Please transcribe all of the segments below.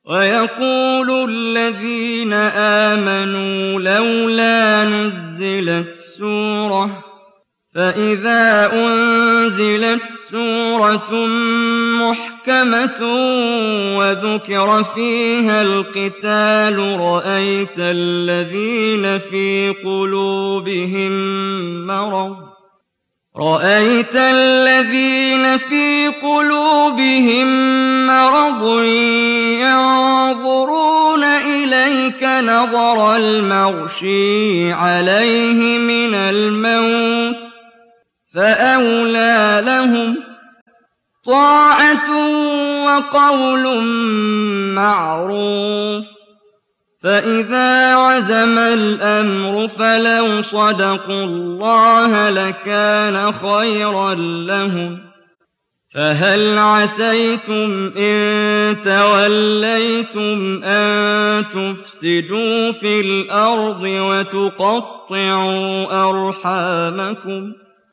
ويقول الذين آمنوا لولا نزلت سورة فإذا أنزلت سورة محكمة وذكر فيها القتال رأيت الذين في قلوبهم مرض ينظرون إليك نظر المغشي عليه من الموت فأولى لهم طاعة وقول معروف فإذا عزم الأمر فلو صدقوا الله لكان خيرا لهم فهل عسيتم إن توليتم أن تفسدوا في الأرض وتقطعوا أرحامكم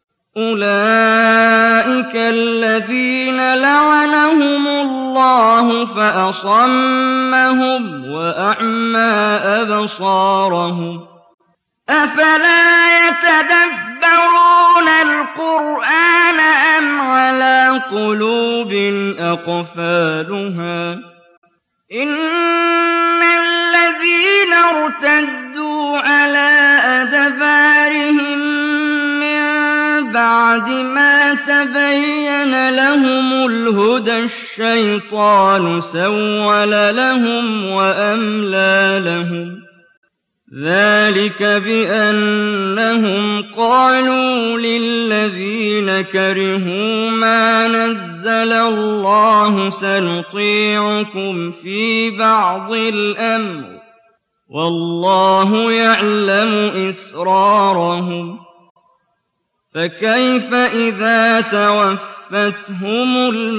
أولئك الذين لعنهم الله فأصمهم وأعمى أبصارهم أفلا يتدبرون القرآن أم على قلوب أقفالها إن الذين ارتدوا على أدبارهم بعد ما تبين لهم الهدى الشيطان سول لهم وأملى لهم ذلك بأنهم قالوا للذين كرهوا ما نزل الله سنطيعكم في بعض الأمر والله يعلم إسرارهم فكيف إذا توفتهم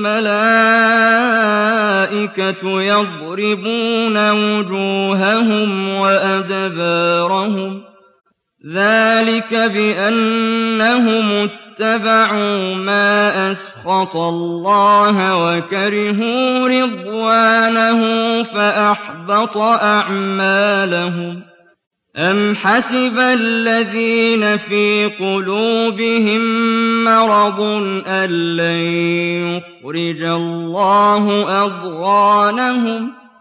الملائكة يضربون وجوههم وأدبارهم ذلك بأنهم اتبعوا ما أسخط الله وكرهوا رضوانه فأحبط أعمالهم أم حسب الذين في قلوبهم مرض أن لن يخرج الله أضغانهم